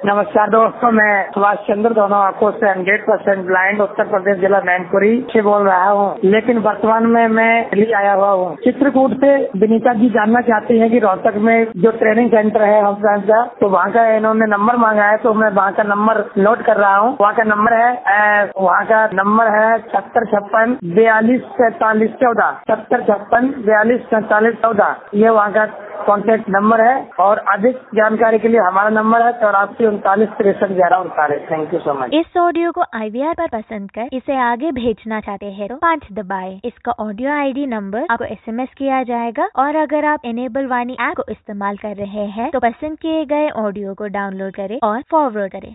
नमस्कार दोस्तों, मैं सुभाष चंद्र दोनों आंखों से 100% ब्लाइंड उत्तर प्रदेश जिला मैनपुरी से बोल रहा हूँ, लेकिन वर्तमान में मैं दिल्ली आया हुआ हूँ। चित्रकूट से विनीता जी जानना चाहती हैं कि रोहतक में जो ट्रेनिंग सेंटर है हम का, तो वहाँ का इन्होंने नंबर मांगा है, तो मैं वहाँ का नंबर नोट कर रहा हूँ। वहाँ का नंबर है 7056-42 45 14 7056-42 45 14। ये वहाँ का कॉन्टैक्ट नंबर है और अधिक जानकारी के लिए हमारा नंबर है 84 39 63 11 39। Thank you so much. इस ऑडियो को IVR पर पसंद कर इसे आगे भेजना चाहते हैं तो 5 दबाएं। इसका ऑडियो ID नंबर आपको SMS किया जाएगा और अगर आप इनेबल वाणी ऐप को इस्तेमाल कर रहे हैं तो पसंद किए गए ऑडियो को डाउनलोड करें और फॉरवर्ड करें।